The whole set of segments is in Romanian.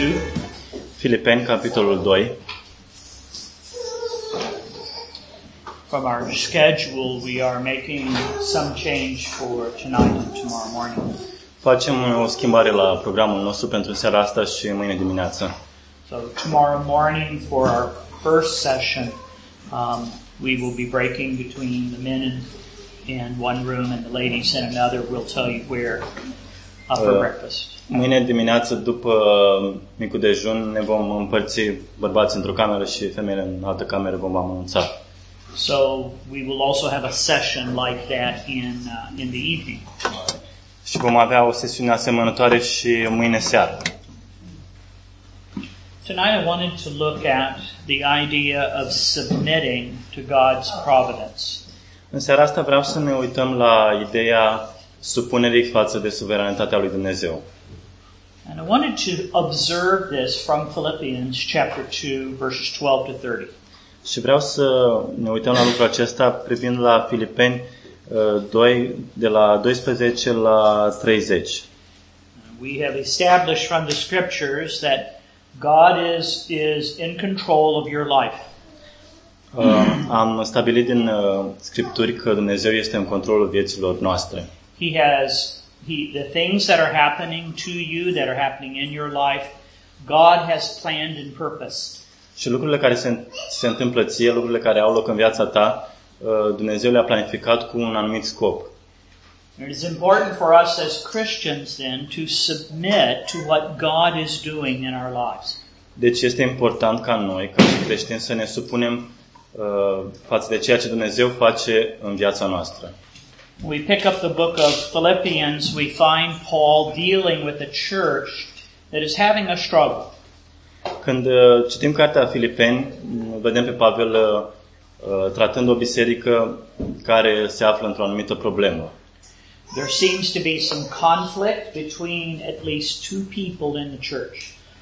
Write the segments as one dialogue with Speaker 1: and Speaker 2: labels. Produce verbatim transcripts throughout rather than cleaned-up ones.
Speaker 1: two.
Speaker 2: Filipeni, capitolul doi.
Speaker 1: From our schedule, we are making some change for tonight and tomorrow morning.
Speaker 2: Facem o schimbare la programul nostru pentru seara asta și mâine dimineață.
Speaker 1: So tomorrow morning for our first session, um, we will be breaking between the men in, in one room and the ladies in another. We'll tell you where uh, for uh, breakfast.
Speaker 2: Mâine dimineață, după micul dejun, ne vom împărți bărbații într-o cameră și femeile în altă cameră, vom anunța.
Speaker 1: So we will also have a session like that in uh, in the evening.
Speaker 2: Și vom avea o sesiune asemănătoare și mâine seară.
Speaker 1: Tonight I wanted to look at the idea of submitting to God's providence.
Speaker 2: În seara asta vreau să ne uităm la ideea supunerii față de suveranitatea lui Dumnezeu.
Speaker 1: And I wanted to observe this from Philippians chapter two verses twelve to thirty.
Speaker 2: Și vreau să ne uităm la lucrul acesta privind la Filipeni doi, de la doisprezece la treizeci.
Speaker 1: We have established from the scriptures that God is is in control of your life.
Speaker 2: Uh, am stabilit din uh, Scripturi că Dumnezeu este în controlul vieților noastre.
Speaker 1: He has he the things that are happening to you, that are happening in your life, God has planned and purposed.
Speaker 2: Și lucrurile care se, se întâmplă ție, lucrurile care au loc în viața ta, uh, Dumnezeu le-a planificat cu un anumit scop.
Speaker 1: It is important for us as Christians then to submit to what God is doing in our lives.
Speaker 2: Deci este important ca noi, ca și creștini, să ne supunem uh, față de ceea ce Dumnezeu face în viața noastră.
Speaker 1: We pick up the book of Philippians, we find Paul dealing with a church that is having a struggle.
Speaker 2: Când uh, citim cartea Filipeni, vedem pe Pavel uh, tratând o biserică care se află într-o anumită problemă.
Speaker 1: There seems to be some conflict between at least two people in the church.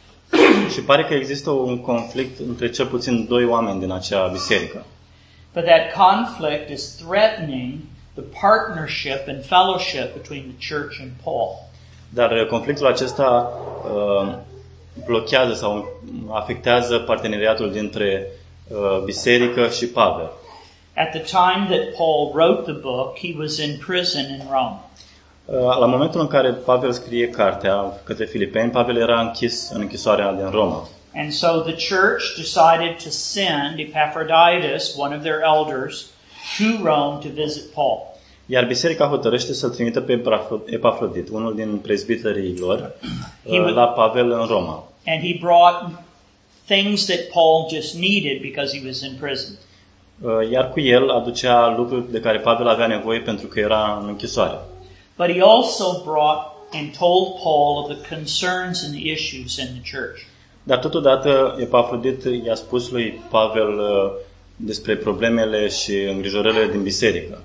Speaker 2: Și pare că există un conflict între cel puțin doi oameni din acea biserică.
Speaker 1: But that conflict is threatening the partnership and fellowship between the church and Paul.
Speaker 2: Dar conflictul acesta uh, blochează sau afectează parteneriatul dintre uh, biserică și Pavel.
Speaker 1: At the time that Paul wrote the book, he was in prison in Rome.
Speaker 2: Uh, la momentul în care Pavel scrie cartea către Filipeni, Pavel era închis în închisoarea din Roma.
Speaker 1: And so the church decided to send Epaphroditus, one of their elders, to Rome to visit Paul.
Speaker 2: Iar biserica hotărăște să-l trimită pe Epafrodit, unul din prezbiterii lor, la Pavel în Roma.
Speaker 1: And he brought things that Paul just needed because he was in prison.
Speaker 2: Iar cu el aducea lucruri de care Pavel avea nevoie pentru că era în închisoare.
Speaker 1: But he also brought and told Paul of the concerns and the issues in the church.
Speaker 2: Dar totodată Epafrodit i-a spus lui Pavel despre problemele și îngrijorările din biserică.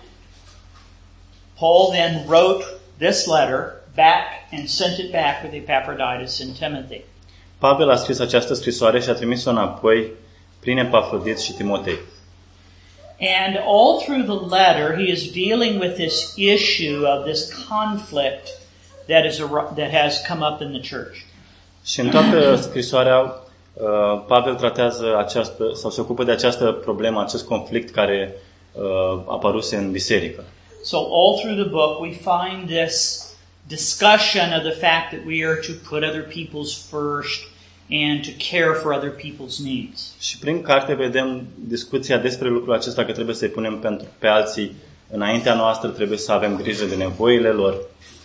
Speaker 1: Paul then wrote this letter back and sent it back with Epaphroditus and Timothy.
Speaker 2: Pavel a scris această scrisoare și a trimis-o înapoi prin Epafrodit și Timotei.
Speaker 1: And all through the letter he is dealing with this issue of this conflict that is a, that has come up in the church.
Speaker 2: Și în toată scrisoarea Pavel tratează această sau se ocupă de această problemă, acest conflict care apăruse în biserică.
Speaker 1: So all through the book we find this discussion of the fact that we are to put other people's first and to care for other people's needs.
Speaker 2: Și prin carte vedem discuția despre lucrul acesta, că trebuie să-i punem pentru pe alții înaintea noastră, trebuie să avem grijă de nevoile lor.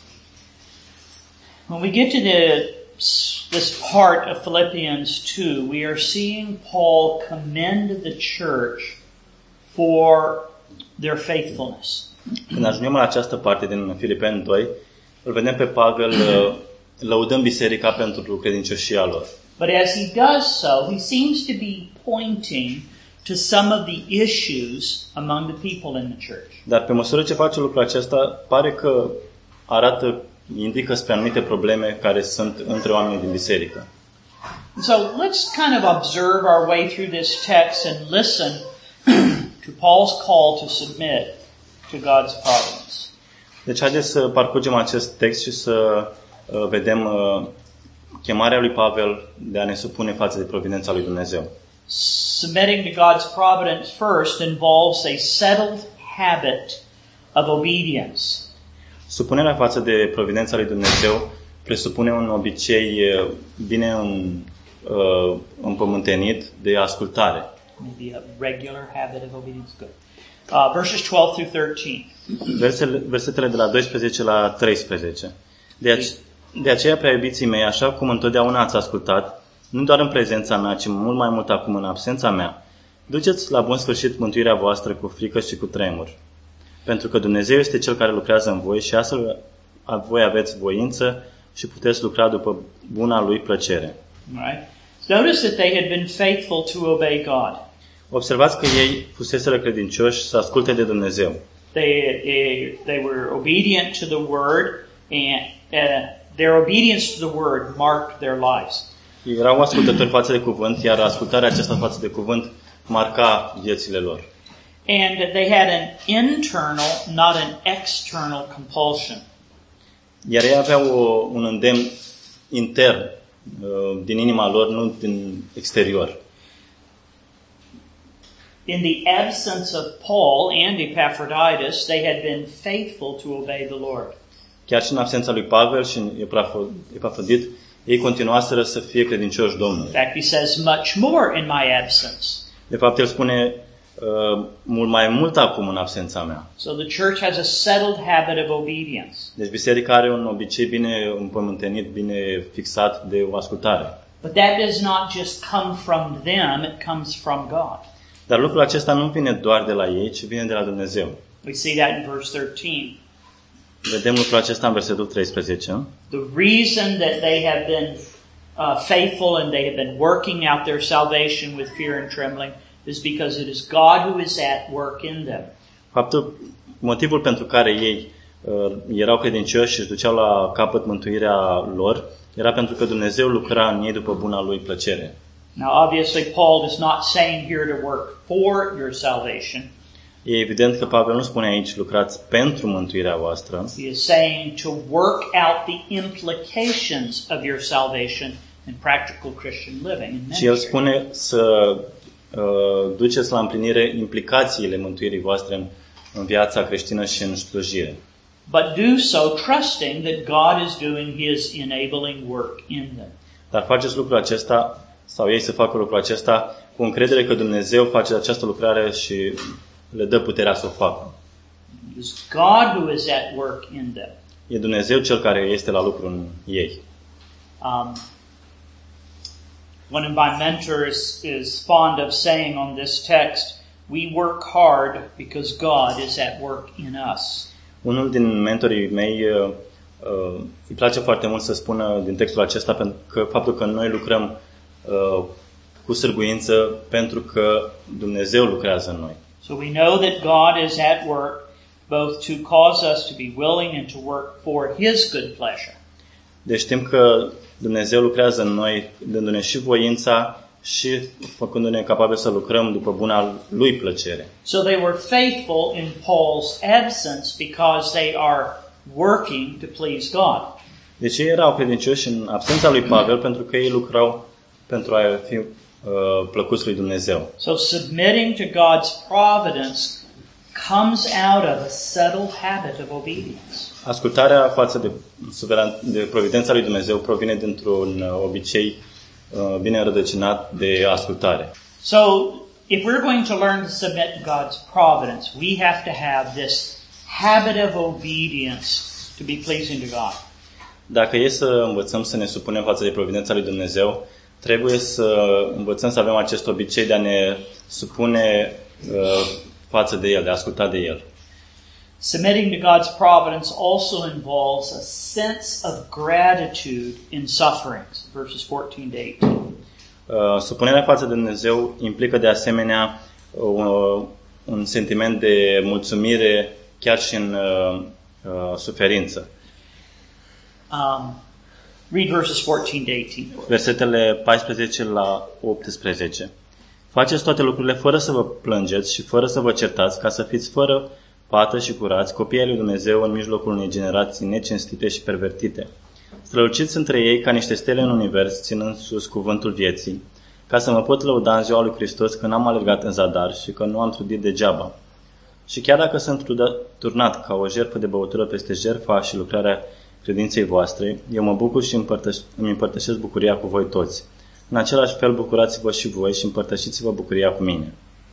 Speaker 1: When we get to the this part of Philippians two, we are seeing Paul commend the church for their faithfulness.
Speaker 2: Când ajungem la această parte din Filipeni doi, îl vedem pe Pavel lăudând biserica pentru credincioșia lor.
Speaker 1: But as he does so, he seems to be pointing to some of the issues among the people in the church.
Speaker 2: Dar pe măsură ce face lucrul acesta, pare că arată, indică spre anumite probleme care sunt între oamenii din biserică.
Speaker 1: So let's kind of observe our way through this text and listen to Paul's call to submit to God's providence.
Speaker 2: Deci haideți să parcurgem acest text și să uh, vedem uh, chemarea lui Pavel de a ne supune față de providența lui Dumnezeu.
Speaker 1: Submitting to God's providence first involves a settled habit of obedience.
Speaker 2: Supunerea față de providența lui Dumnezeu presupune un obicei bine în, uh, împământenit de ascultare.
Speaker 1: Maybe a regular habit of obedience. Good. Uh, verses twelve through thirteen.
Speaker 2: Versele, versetele de la doisprezece la treisprezece. De, ace- de aceea, prea iubiții mei, așa cum întotdeauna ați ascultat, nu doar în prezența mea, ci mult mai mult acum în absența mea, duceți la bun sfârșit mântuirea voastră cu frică și cu tremur. Pentru că Dumnezeu este Cel care lucrează în voi și astfel voi aveți voință și puteți lucra după buna Lui plăcere.
Speaker 1: Right? Notice that they had been faithful to obey God.
Speaker 2: Observați că ei fuseseră credincioși să asculte de Dumnezeu.
Speaker 1: They, they, they were obedient to the Word, and uh, their obedience to the Word marked their lives.
Speaker 2: Ei erau ascultători față de cuvânt, iar ascultarea aceasta față de cuvânt marca viețile lor.
Speaker 1: And they had an internal, not an external compulsion.
Speaker 2: Iar ei aveau o, un îndemn intern uh, din inima lor, nu din exterior.
Speaker 1: In the absence of Paul and Epaphroditus, they had been faithful to obey the Lord.
Speaker 2: Chiar și în absența lui Pavel și Epafrodit, ei continuaseră să fie credincioși Domnului.
Speaker 1: In fact, he says much more in my absence.
Speaker 2: De fapt, el spune uh, mult mai mult acum în absența mea.
Speaker 1: So the church has a settled habit of obedience.
Speaker 2: Deci biserica are un obicei bine împământenit, bine fixat de o ascultare.
Speaker 1: But that does not just come from them, it comes from God.
Speaker 2: Dar lucrul acesta nu vine doar de la ei, ci vine de la Dumnezeu.
Speaker 1: We see that in verse thirteen.
Speaker 2: Vedem lucrul acesta în versetul treisprezece.
Speaker 1: The reason that they have been uh, faithful and they have been working out their salvation with fear and trembling is because it is God who is at work in them.
Speaker 2: Faptul, motivul pentru care ei uh, erau credincioși și își duceau la capăt mântuirea lor era pentru că Dumnezeu lucra în ei după buna Lui plăcere.
Speaker 1: Now, obviously, Paul is not saying here to work for your salvation.
Speaker 2: E evident că Pavel nu spune aici lucrați pentru mântuirea voastră.
Speaker 1: He is saying to work out the implications of your salvation in practical Christian living.
Speaker 2: Și el spune să uh, duceți la împlinire implicațiile mântuirii voastre în, în viața creștină și în slujire.
Speaker 1: But do so trusting that God is doing His enabling work in them.
Speaker 2: Dar faceți lucrul acesta, sau ei să facă lucrul acesta, cu încredere că Dumnezeu face această lucrare și le dă puterea să o facă.
Speaker 1: It is God who is at work in them.
Speaker 2: E Dumnezeu Cel care este la lucru în ei.
Speaker 1: Um, one of my mentors is fond of saying on this text, we work hard because God is at work in us.
Speaker 2: Unul din mentorii mei uh, uh, îi place foarte mult să spună din textul acesta pentru că faptul că noi lucrăm uh, cu sârguință pentru că Dumnezeu lucrează în noi.
Speaker 1: So we know that God is at work both to cause us to be willing and to work for His good pleasure.
Speaker 2: Deci știm că Dumnezeu lucrează în noi dându-ne și voința și făcându-ne capabili să lucrăm după buna Lui plăcere.
Speaker 1: So they were faithful in Paul's absence because they are working to please God.
Speaker 2: Deci ei erau credincioși în absența lui Pavel pentru că ei lucrau pentru a fi uh, plăcuți lui Dumnezeu.
Speaker 1: So submitting to God's providence comes out of a settled habit of obedience.
Speaker 2: Ascultarea față de, suveran, de providența lui Dumnezeu provine dintr-un obicei uh, bine înrădăcinat de ascultare.
Speaker 1: So, if we're going to learn to submit to God's providence, we have to have this habit of obedience to be pleasing to God.
Speaker 2: Dacă e să învățăm să ne supunem față de providența lui Dumnezeu, trebuie să învățăm să avem acest obicei de a ne supune uh, față de El, de a asculta de El.
Speaker 1: Submitting to God's providence also involves a sense of gratitude in sufferings, verses fourteen to eighteen.
Speaker 2: Uh, supunerea față de Dumnezeu implică de asemenea uh, un sentiment de mulțumire chiar și în uh, uh, suferință.
Speaker 1: Um, read verses fourteen to eighteen.
Speaker 2: Versetele paisprezece la optsprezece. Faceți toate lucrurile fără să vă plângeți și fără să vă certați, ca să fiți fără pată și curați, copiii lui Dumnezeu în mijlocul unei generații necinstite și pervertite. Străluciți între ei ca niște stele în univers, ținând sus cuvântul vieții, ca să mă pot lăuda în ziua lui Hristos că n-am alergat în zadar și că nu am trudit degeaba. Și chiar dacă sunt turnat ca o jertfă de băutură peste jertfa și lucrarea credinței voastre, eu mă bucur și împărtăș- îmi împărtășesc bucuria cu voi toți. În același fel bucurați-vă și voi și împărtășiți-vă bucuria cu mine.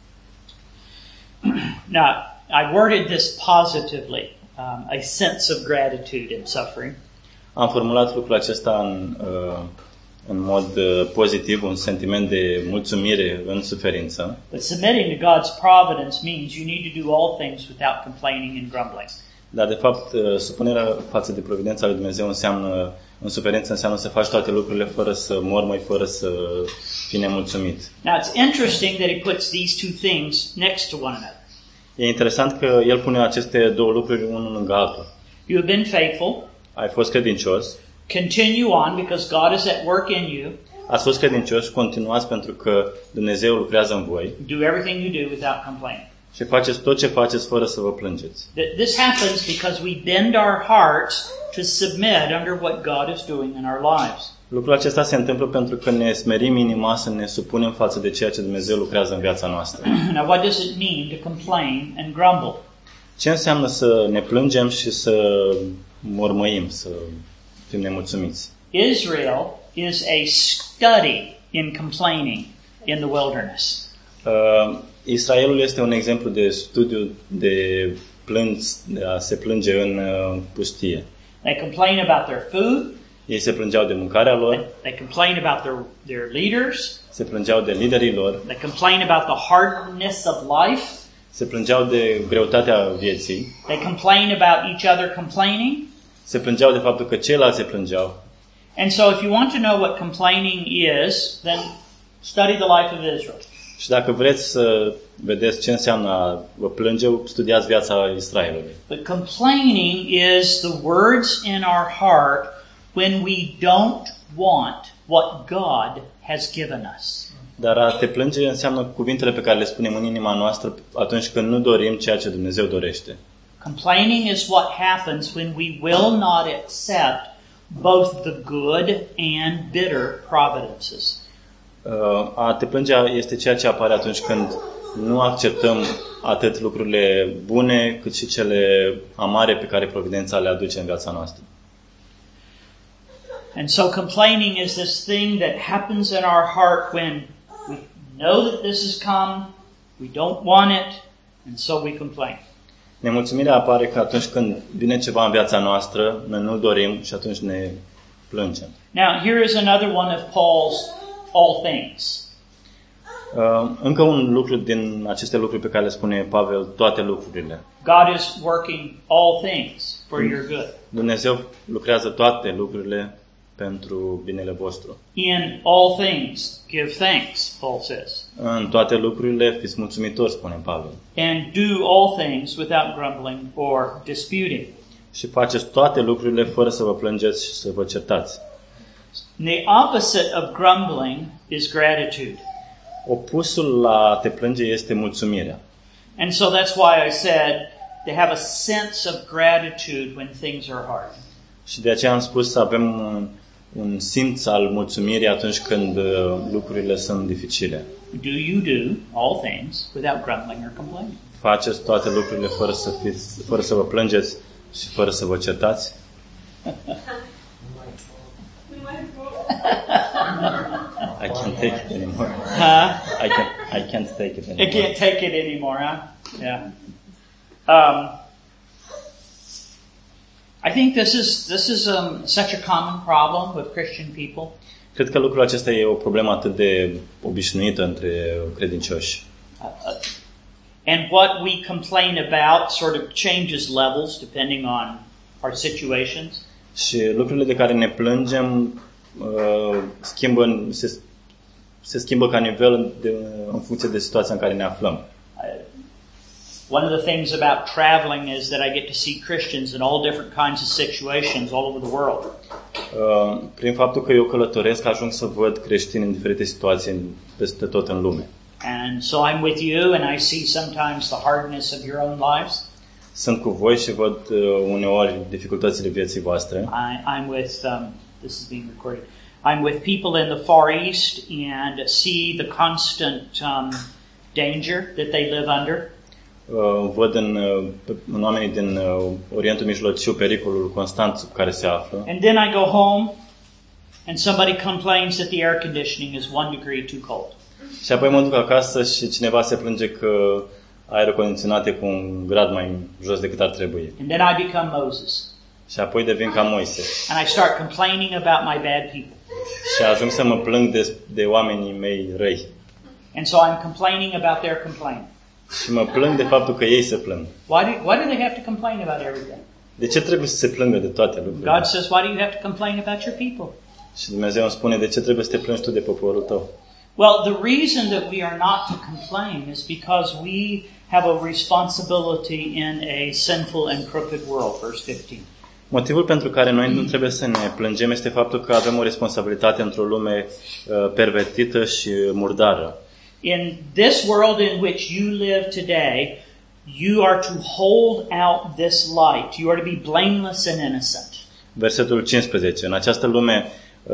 Speaker 1: Now, I worded this positively, um, a sense of gratitude in suffering.
Speaker 2: Am formulat lucrul acesta în, uh, în mod uh, pozitiv, un sentiment de mulțumire în suferință.
Speaker 1: But submitting to God's providence means you need to do all things without complaining and grumbling.
Speaker 2: Dar, de fapt, uh, supunerea față de providența lui Dumnezeu înseamnă, în suferință înseamnă să faci toate lucrurile fără să mormăi, fără să fii nemulțumit.
Speaker 1: Now, it's interesting that he puts these two things next to one another.
Speaker 2: E interesant că el pune aceste două lucruri unul lângă altul.
Speaker 1: You have been faithful.
Speaker 2: Ai fost credincios.
Speaker 1: Continue on because God is at work in you.
Speaker 2: Ați fost credincioși, continuați pentru că Dumnezeu lucrează în voi.
Speaker 1: Do everything you do without complaining.
Speaker 2: Și faceți tot ce faceți fără să vă plângeți.
Speaker 1: This happens because we bend our hearts to submit under what God is doing in our lives.
Speaker 2: Lucrul acesta se întâmplă pentru că ne smerim inima să ne supunem față de ceea ce Dumnezeu lucrează în viața noastră.
Speaker 1: Now, what does it mean to complain and grumble?
Speaker 2: Ce înseamnă să ne plângem și să mormăim, să fim nemulțumiți?
Speaker 1: Israel is a study in complaining in the wilderness.
Speaker 2: Uh, Israelul este un exemplu de studiu de plâns, de a se plânge în uh, pustie.
Speaker 1: They complain about their food.
Speaker 2: Ei se plângeau de mâncarea lor.
Speaker 1: They complain about their, their leaders.
Speaker 2: Se plângeau de liderii lor.
Speaker 1: They complain about the hardness of life.
Speaker 2: Se plângeau de greutatea vieții.
Speaker 1: They complain about each other complaining.
Speaker 2: Se plângeau de faptul că ceilalți se plângeau.
Speaker 1: And so if you want to know what complaining is, then study the life of Israel.
Speaker 2: Și dacă vreți să vedeți ce înseamnă a vă plânge, studiați viața Israelului.
Speaker 1: But complaining is the words in our heart when we don't want what God has given us.
Speaker 2: Dar a te plânge înseamnă cuvintele pe care le spunem în inima noastră atunci când nu dorim ceea ce Dumnezeu dorește.
Speaker 1: Complaining is what happens when we will not accept both the good and bitter providences.
Speaker 2: A te plânge este ceea ce apare atunci când nu acceptăm atât lucrurile bune cât și cele amare pe care providența le aduce în viața noastră.
Speaker 1: And so complaining is this thing that happens in our heart when we know that this has come, we don't want it, and so we complain.
Speaker 2: Nemulțumirea apare că atunci când vine ceva în viața noastră, noi nu dorim și atunci ne plângem.
Speaker 1: Now, here is another one of Paul's all things.
Speaker 2: Uh, încă un lucru din aceste lucruri pe care le spune Pavel, toate lucrurile.
Speaker 1: God is working all things for your good.
Speaker 2: Dumnezeu lucrează toate lucrurile pentru binele vostru.
Speaker 1: In all things, give thanks, Paul says.
Speaker 2: În toate lucrurile fiți mulțumitori, spune Pavel.
Speaker 1: And do all things without grumbling or disputing.
Speaker 2: Și faceți toate lucrurile fără să vă plângeți și să vă certați.
Speaker 1: The opposite of grumbling is gratitude.
Speaker 2: Opusul la te plânge este mulțumirea.
Speaker 1: And so that's why I said to have a sense of gratitude when things are hard.
Speaker 2: Și de aceea am spus să avem un, un simț al mulțumirii atunci când uh, lucrurile sunt dificile.
Speaker 1: Do you do all things without grumbling or complaining?
Speaker 2: Faceți toate lucrurile fără să fiți, fără să vă plângeți și fără să vă certați? I can't take it anymore.
Speaker 1: Huh?
Speaker 2: I can't, I can't take it anymore.
Speaker 1: I can't take it anymore, huh? Yeah. Um, I think this is this is um, such a common problem with Christian people.
Speaker 2: Cred că lucrul acesta e o problemă atât de obișnuită între credincioși.
Speaker 1: Uh, uh, and what we complain about sort of changes levels depending on our situations.
Speaker 2: Și lucrurile de care ne plângem uh, schimbă, se, se schimbă ca nivel de, în funcție de situația în care ne aflăm.
Speaker 1: Uh, one of the things about traveling is that I get to see Christians in all different kinds of situations all over the world.
Speaker 2: Uh, prin faptul că eu călătoresc, ajung să văd creștini în diferite situații peste tot în lume.
Speaker 1: And so I'm with you and I see sometimes the hardness of your own lives.
Speaker 2: Sunt cu voi și văd uh, uneori dificultățile vieții voastre.
Speaker 1: I, I'm with um, this is being recorded. I'm with people in the Far East and see the constant um, danger that they live under.
Speaker 2: Uh, văd în, uh, în oamenii din uh, Orientul Mijlociu pericolul constant sub care se află.
Speaker 1: And then I go home and somebody complains that the air conditioning is one degree too cold.
Speaker 2: Și apoi mă duc acasă și cineva se plânge că aerul condiționat e cu un grad mai jos decât ar trebui.
Speaker 1: And then I become Moses.
Speaker 2: Și apoi devin ca Moise.
Speaker 1: And I start complaining about my bad people.
Speaker 2: Și ajung să mă plâng de, de oamenii mei răi.
Speaker 1: And so I'm complaining about their complaint.
Speaker 2: Și mă plâng de faptul că ei se plâng.
Speaker 1: Why do, why do they have to complain about everything?
Speaker 2: De ce trebuie să se plângă de toate lucrurile?
Speaker 1: God says, why do you have to complain about your people?
Speaker 2: Și Dumnezeu îmi spune, de ce trebuie să te plângi tu de poporul tău?
Speaker 1: Well, the reason that we are not to complain is because we have a responsibility in a sinful and crooked world, verse fifteen.
Speaker 2: Motivul pentru care noi nu trebuie să ne plângem este faptul că avem o responsabilitate într-o lume uh, pervertită și murdară.
Speaker 1: In this world in which you live today, you are to hold out this light. You are to be blameless and innocent.
Speaker 2: Versetul cincisprezece. În această lume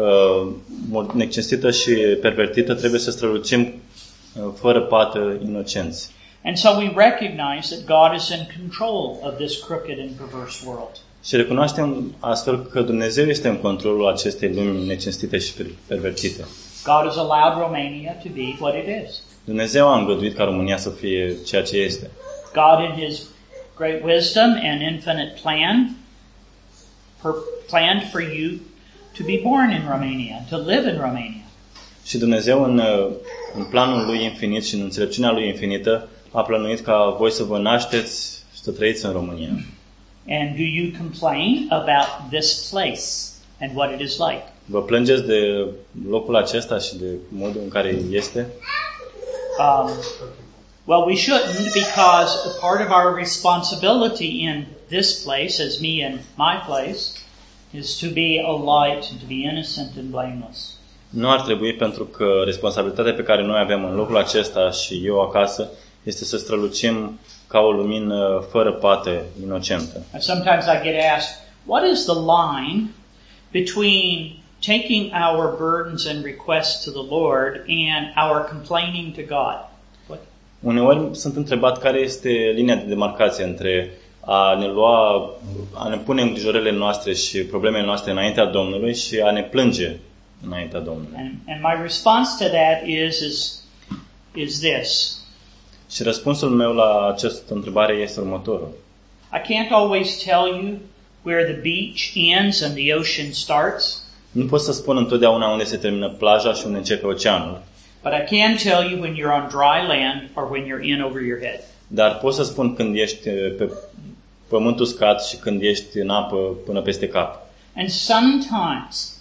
Speaker 2: uh, necesită și pervertită trebuie să strălucim uh, fără pată, inocenți.
Speaker 1: And so we recognize that God is in control of this crooked and perverse world.
Speaker 2: Și recunoaștem astfel că Dumnezeu este în controlul acestei lumi necinstite și pervertite.
Speaker 1: God has allowed Romania to be what it is.
Speaker 2: Dumnezeu a îngăduit ca România să fie ceea ce este.
Speaker 1: God in His great wisdom and infinite plan per- planned for you to be born in Romania, to live in Romania.
Speaker 2: Și Dumnezeu în, în planul Lui infinit și în înțelepciunea Lui infinită a plănuit ca voi să vă nașteți și să trăiți în România.
Speaker 1: And do you complain about this place and what it is like?
Speaker 2: Vă plângeți de locul acesta și de modul în care este?
Speaker 1: Um, well, we shouldn't, because a part of our responsibility in this place, as me in my place, is to be a light and to be innocent and blameless.
Speaker 2: Nu ar trebui, pentru că responsabilitatea pe care noi avem în locul acesta și eu acasă este să strălucim ca o lumină fără pată, inocentă.
Speaker 1: Sometimes I get asked, what is the line between taking our burdens and requests to the Lord and our complaining to God? What?
Speaker 2: Uneori sunt întrebat care este linia de demarcație între a ne lua, a ne pune îngrijorările noastre și problemele noastre înaintea Domnului și a ne plânge înaintea Domnului.
Speaker 1: And, and my response to that is, is, is this.
Speaker 2: Și răspunsul meu la această întrebare este următorul.
Speaker 1: I can't always tell you where the beach ends and the ocean starts.
Speaker 2: Nu pot să spun întotdeauna unde se termină plaja și unde începe oceanul.
Speaker 1: But I can tell you when you're on dry land or when you're in over your head.
Speaker 2: Dar pot să spun când ești pe pământ uscat și când ești în apă până peste cap.
Speaker 1: And sometimes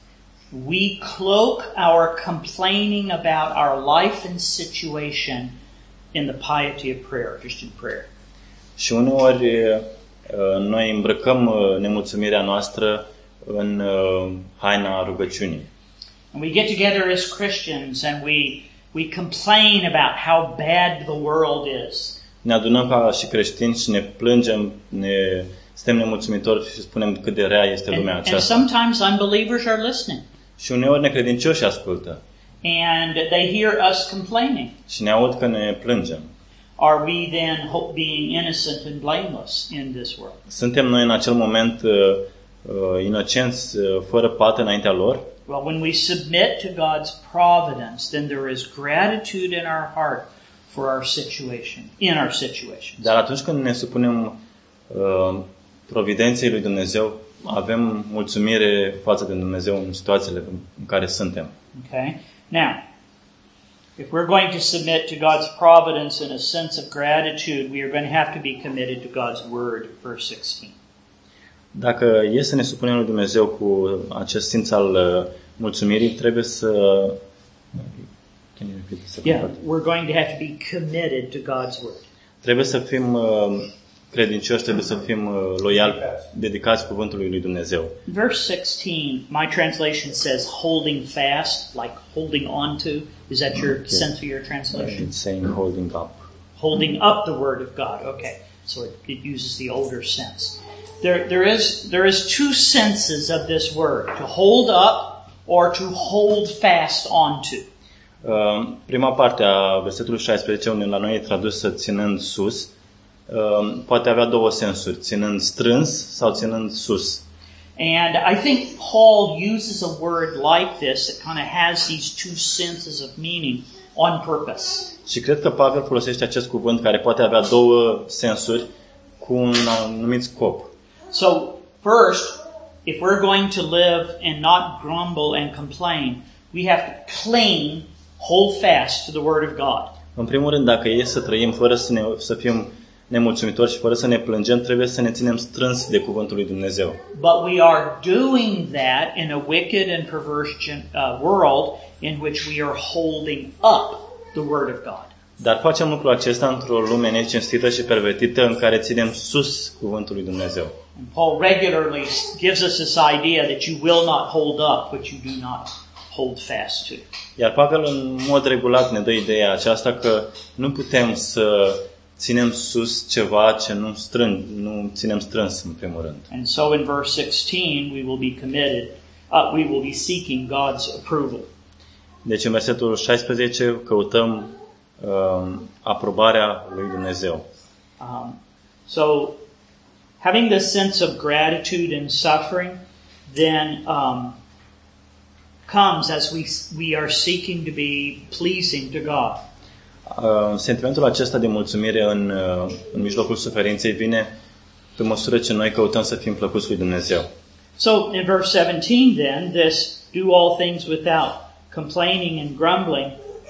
Speaker 1: we cloak our complaining about our life and situation in the piety of prayer, Christian prayer.
Speaker 2: Și uneori noi îmbrăcăm nemulțumirea noastră în haina rugăciunii.
Speaker 1: And we get together as Christians and we we complain about how bad the world is.
Speaker 2: Ne adunăm ca și creștini și ne plângem, ne suntem nemulțumitori și spunem cât de rea este lumea
Speaker 1: And, and
Speaker 2: aceasta.
Speaker 1: sometimes unbelievers are listening.
Speaker 2: Și uneori necredincioși ascultă.
Speaker 1: And they hear us complaining.
Speaker 2: Și ne aud că ne plângem.
Speaker 1: Are we then being innocent and blameless in this world?
Speaker 2: Suntem noi în acel moment uh, uh, inocenți, uh, fără pată înaintea lor?
Speaker 1: Well, when we submit to God's providence, then there is gratitude in our heart for our situation, in our situation.
Speaker 2: Dar atunci când ne supunem uh, providenței lui Dumnezeu, avem mulțumire față de Dumnezeu în situațiile în care suntem.
Speaker 1: Okay? Now, if we're going to submit to God's providence in a sense of gratitude, we are going to have to be committed to God's word, verse sixteen.
Speaker 2: Dacă e să ne supunem lui Dumnezeu cu acest simț al uh, mulțumirii, trebuie să... Can you repeat the
Speaker 1: Yeah, we're going to have to be committed to God's word.
Speaker 2: Trebuie să fim uh, credincioși, trebuie să fim uh, loiali, dedicați cuvântului lui Dumnezeu.
Speaker 1: Verse sixteen, my translation says holding fast, like holding on to. Is that your
Speaker 2: Okay.
Speaker 1: sense of your translation?
Speaker 2: It's saying holding up.
Speaker 1: Holding up the word of God. Okay, so it, it uses the older sense. there, there is, there is two senses of this word, to hold up or to hold fast onto.
Speaker 2: Uh, prima parte a versetului șaisprezece, unde la noi e tradusă ținând sus, uh, poate avea două sensuri, ținând strâns sau ținând sus.
Speaker 1: And I think Paul uses a word like this that kind of has these two senses of meaning on purpose.
Speaker 2: Și cred că Pavel folosește acest cuvânt care poate avea două sensuri cu un anumit scop.
Speaker 1: So, first, if we're going to live and not grumble and complain, we have to cling, hold fast to the Word of God.
Speaker 2: În primul rând, dacă e să trăim fără să, ne, să fim nemulțumitori și fără să ne plângem, trebuie să ne ținem strâns de cuvântul lui Dumnezeu.
Speaker 1: But we are doing that in a wicked and perverse uh, world in which we are holding up the Word of God.
Speaker 2: Dar facem lucrul acesta într-o lume necinstită și pervertită în care ținem sus cuvântul lui Dumnezeu.
Speaker 1: And Paul regularly gives us this idea that you will not hold up what you do not hold fast to.
Speaker 2: Iar Pavel în mod regulat ne dă ideea aceasta că nu putem să ținem sus ceva ce nu strâng, nu ținem strâns în primul rând.
Speaker 1: And so in verse sixteen we will be committed, uh, we will be seeking God's approval.
Speaker 2: Deci în versetul șaisprezece căutăm um, aprobarea lui Dumnezeu.
Speaker 1: Um, so having this sense of gratitude and suffering then um, comes as we we are seeking to be pleasing to God.
Speaker 2: Uh, sentimentul acesta de mulțumire în, uh, în mijlocul suferinței vine pe măsură ce noi căutăm să fim plăcuți lui Dumnezeu.
Speaker 1: So in verse seventeen then, this do all things without complaining and grumbling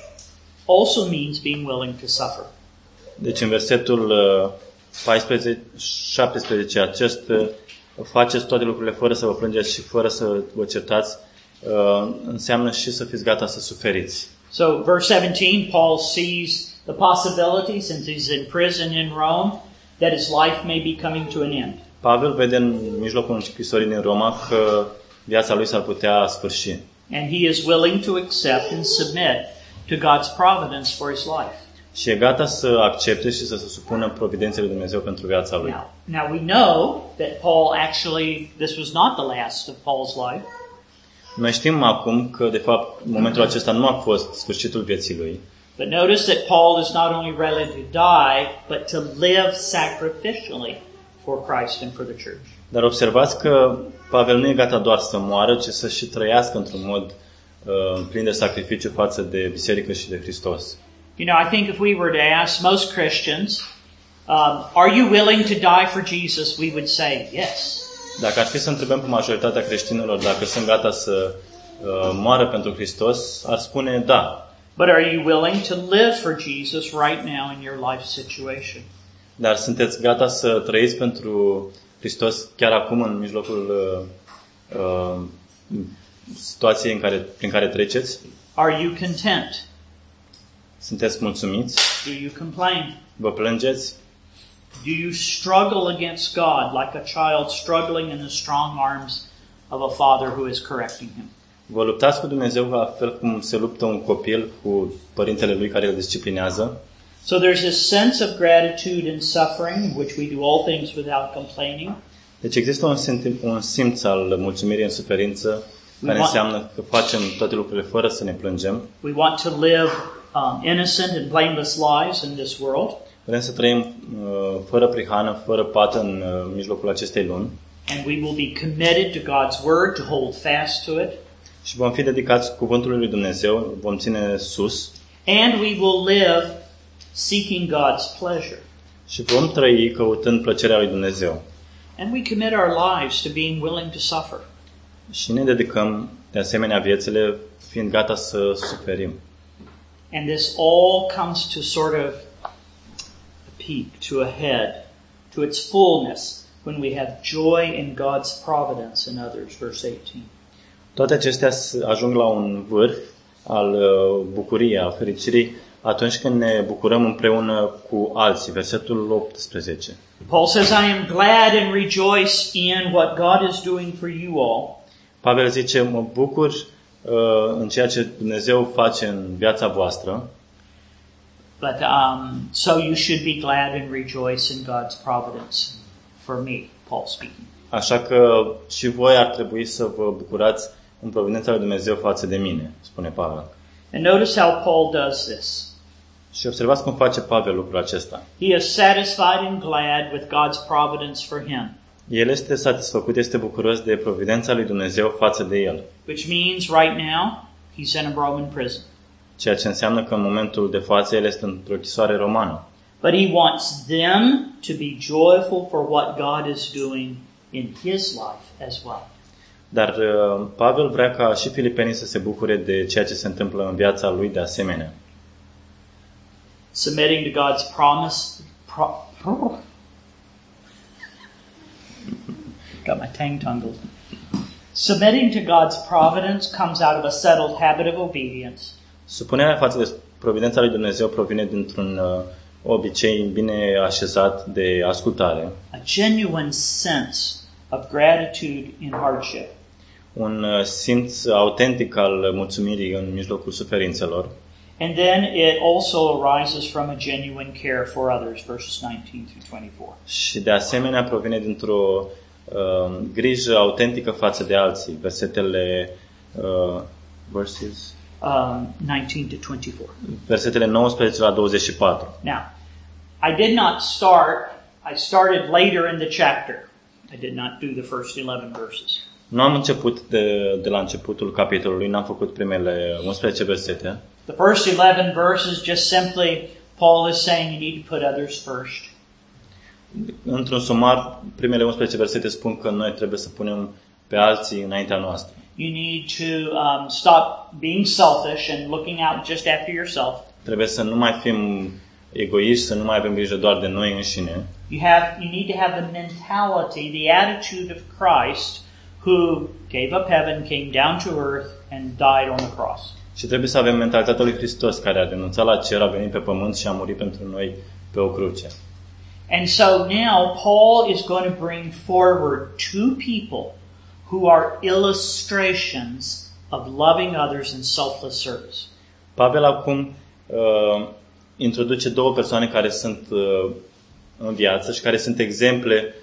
Speaker 1: also means being willing to suffer.
Speaker 2: Deci în versetul uh, paisprezece, șaptesprezece, acest uh, faceți toate lucrurile fără să vă plângeți și fără să vă certați, uh, înseamnă și să fiți gata să suferiți.
Speaker 1: So verse seventeen, Paul sees the possibility, since he's in prison in Rome, that his life may be coming to an end.
Speaker 2: Pavel vede în mijlocul închisorii din Roma că viața lui s-ar putea sfârși.
Speaker 1: And he is willing to accept and submit to God's providence for his life.
Speaker 2: Și e gata să accepte și să se supună providenței lui Dumnezeu pentru viața lui.
Speaker 1: Now, now we know that Paul actually, this was not the last of Paul's life.
Speaker 2: Noi știm acum că, de fapt, momentul acesta nu a fost sfârșitul vieții lui.
Speaker 1: But notice that Paul is not only ready to die, but to live sacrificially for Christ and for the church.
Speaker 2: Dar observați că Pavel nu e gata doar să moară, ci să și trăiască într-un mod uh, plin de sacrificiu față de biserică și de Hristos.
Speaker 1: You know, I think if we were to ask most Christians, um, are you willing to die for Jesus? We would say yes.
Speaker 2: Dacă ar fi să întrebăm pe majoritatea creștinilor dacă sunt gata să uh, moară pentru Hristos, ar spune da.
Speaker 1: But are you willing to live for Jesus right now in your life situation?
Speaker 2: Dar sunteți gata să trăiți pentru Hristos chiar acum în mijlocul uh, uh, situației în care, prin care treceți?
Speaker 1: Are you content?
Speaker 2: Sunteți mulțumiți?
Speaker 1: Do you complain?
Speaker 2: Vă plângeți?
Speaker 1: Do you struggle against God like a child struggling in the strong arms of a father who is correcting him?
Speaker 2: Vă luptați cu Dumnezeu la fel cum se luptă un copil cu părintele lui care îl disciplinează?
Speaker 1: So there's this sense of gratitude and suffering in which we do all things without complaining.
Speaker 2: Deci există un, simț, un simț al mulțumirii în suferință care înseamnă că facem toate lucrurile fără să ne plângem.
Speaker 1: We want to live um, innocent and blameless lives in this world.
Speaker 2: Vrem să trăim uh, fără prihană, fără pată în uh, mijlocul acestei lumi.
Speaker 1: And we will be committed to God's word, to hold fast to it.
Speaker 2: Și vom fi dedicați cuvântului lui Dumnezeu, vom ține sus.
Speaker 1: And we will live seeking God's pleasure.
Speaker 2: Și vom trăi căutând plăcerea lui Dumnezeu.
Speaker 1: And we commit our lives to being willing to suffer.
Speaker 2: Și ne dedicăm de asemenea viețile fiind gata să suferim.
Speaker 1: And this all comes to sort of a peak, to a head, to its fullness when we have joy in God's providence in others, verse eighteen.
Speaker 2: Toate acestea ajung la un vârf al bucuriei, al fericirii, atunci când ne bucurăm împreună cu alții. Versetul optsprezece.
Speaker 1: Paul says, I am glad and rejoice in what God is doing for you all.
Speaker 2: Pavel zice, mă bucur uh, în ceea ce Dumnezeu face în viața voastră.
Speaker 1: But um, so you should be glad and rejoice in God's providence for me. Paul speaking.
Speaker 2: Așa că și voi ar trebui să vă bucurați în providența lui Dumnezeu față de mine, spune Pavel.
Speaker 1: And notice how Paul does this.
Speaker 2: Și observați cum face Pavel lucrul acesta.
Speaker 1: He is satisfied and glad with God's providence for him,
Speaker 2: El este satisfăcut, este bucuros de providența lui Dumnezeu față de el.
Speaker 1: which means right now he's in a Roman prison.
Speaker 2: Ceea ce înseamnă că în momentul de față el este într-o chisoare romană.
Speaker 1: But he wants them to be joyful for what God is doing in his life as well.
Speaker 2: Dar uh, Pavel vrea ca și filipenii să se bucure de ceea ce se întâmplă în viața lui de asemenea.
Speaker 1: Submitting to God's promise. Pro- pro- Got my tongue tangled. Submitting to God's providence comes out of a settled habit of obedience.
Speaker 2: Supunerea față de providența lui Dumnezeu provine dintr-un uh, obicei bine așezat de ascultare,
Speaker 1: A genuine sense of gratitude in hardship.
Speaker 2: un uh, simț autentic al mulțumirii în mijlocul suferințelor.
Speaker 1: And then it also arises from a genuine care for others, verses nineteen through twenty-four.
Speaker 2: Și de asemenea provine dintr-o uh, grijă autentică față de alții. Versetele uh, verses,
Speaker 1: Um, nineteen to twenty-four.
Speaker 2: versetele nouăsprezece la douăzeci și patru.
Speaker 1: Now, I did not start, I started later in the chapter. I did not do the first eleven verses.
Speaker 2: Nu am început de, de la începutul capitolului, n-am făcut primele unsprezece versete.
Speaker 1: The first eleven verses just simply, Paul is saying you need to put others first.
Speaker 2: Într-un sumar, primele unsprezece versete spun că noi trebuie să punem pe alții înaintea noastră.
Speaker 1: You need to um, stop being selfish and looking out just after yourself.
Speaker 2: Trebuie să nu mai fim egoiști, să nu mai avem grijă doar de noi înșine.
Speaker 1: You have, you need to have the mentality, the attitude of Christ, who gave up heaven, came down to earth, and died on the cross.
Speaker 2: Și trebuie să avem mentalitatea lui Hristos, care a renunțat la cer, a venit pe pământ și a murit pentru noi pe o cruce.
Speaker 1: And so now Paul is going to bring forward two people who are illustrations of loving others in selfless service.
Speaker 2: Pavel acum uh, introduce două persoane care sunt uh, în viață și care sunt exemple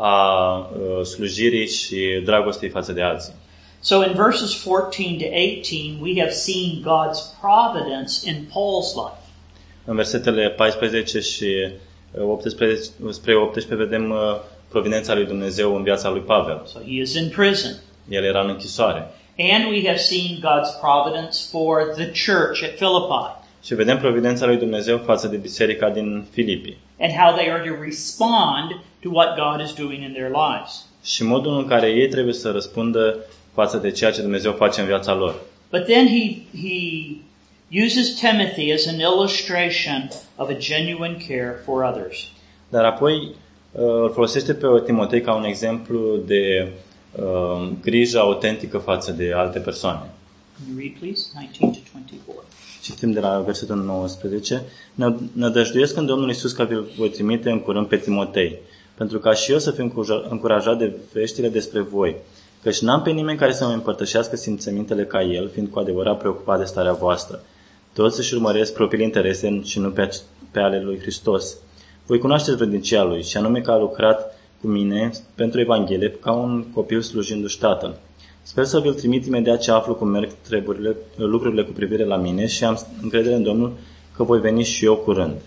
Speaker 2: a uh, slujirii și dragostei față de alții.
Speaker 1: So in verses fourteen to eighteen, we have seen God's providence in Paul's life.
Speaker 2: În versetele paisprezece și optsprezece, spre optsprezece vedem uh, providența lui Dumnezeu în viața lui Pavel.
Speaker 1: So he is in prison.
Speaker 2: El era în închisoare.
Speaker 1: And we have seen God's providence for the church at Philippi.
Speaker 2: Și vedem providența lui Dumnezeu față de biserica din Filipi.
Speaker 1: And how they are to respond to what God is doing in their lives.
Speaker 2: Și modul în care ei trebuie să răspundă față de ceea ce Dumnezeu face în viața lor.
Speaker 1: But then he he uses Timothy as an illustration of a genuine care for others.
Speaker 2: Dar apoi îl folosește pe Timotei ca un exemplu de uh, grijă autentică față de alte persoane.
Speaker 1: Can you read, please? nineteen to twenty-four.
Speaker 2: Citim de la versetul nouăsprezece. Nădăjduiesc în Domnul Iisus că vi-l voi trimite în curând pe Timotei, pentru ca și eu să fiu încurajat de veștile despre voi, căci n-am pe nimeni care să mă împărtășească simțămintele ca el, fiind cu adevărat preocupat de starea voastră. Toți își urmăresc propriile interese și nu pe, pe ale lui Hristos. Voi cunoașteți vrednicia lui, și anume că a lucrat cu mine pentru Evanghelie ca un copil slujindu-și Tatăl. Sper să vi-l trimit imediat ce aflu cum merg treburile, lucrurile cu privire la mine și am încredere în Domnul că voi veni și eu curând.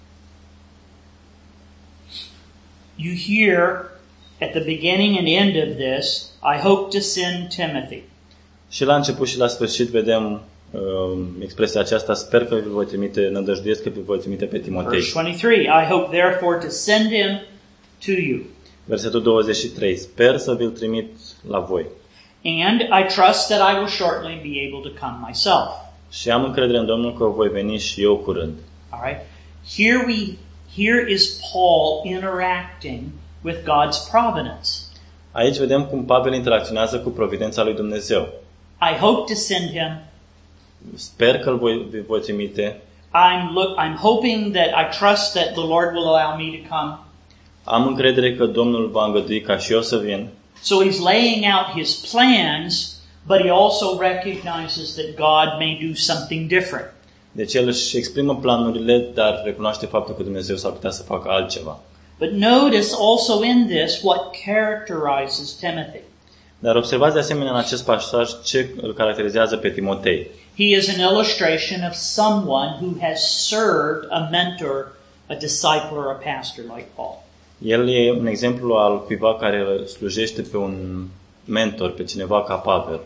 Speaker 1: You hear at the beginning and end of this, I hope to send Timothy.
Speaker 2: Și la început și la sfârșit vedem uh, expresia aceasta, sper că vi voi trimite, nădăjduiesc că vi voi trimite pe Timotei.
Speaker 1: Verse twenty-three, I hope therefore to send him to you.
Speaker 2: Versetul douăzeci și trei, sper să vi-l trimit la voi.
Speaker 1: And I trust that I will shortly be able to come myself.
Speaker 2: Și am încredere în Domnul că voi veni și eu curând.
Speaker 1: All right. Here we here is Paul interacting with God's providence.
Speaker 2: Aici vedem cum Pavel interacționează cu providența lui Dumnezeu.
Speaker 1: I hope to send him.
Speaker 2: Sper că îl voi, voi trimite.
Speaker 1: I'm look I'm hoping that I trust that the Lord will allow me to come.
Speaker 2: Am încredere că Domnul va îngădui ca și eu să vin.
Speaker 1: So he's laying out his plans, but he also recognizes that God may do something different.
Speaker 2: Deci el își exprimă planurile, dar recunoaște faptul că Dumnezeu s-ar putea să facă altceva.
Speaker 1: But notice also in this what characterizes Timothy.
Speaker 2: Dar observați de asemenea în acest pasaj ce îl caracterizează pe Timotei.
Speaker 1: He is an illustration of someone who has served a mentor, a disciple, or a pastor like Paul.
Speaker 2: El e un exemplu al cuiva care slujește pe un mentor, pe cineva ca Pavel.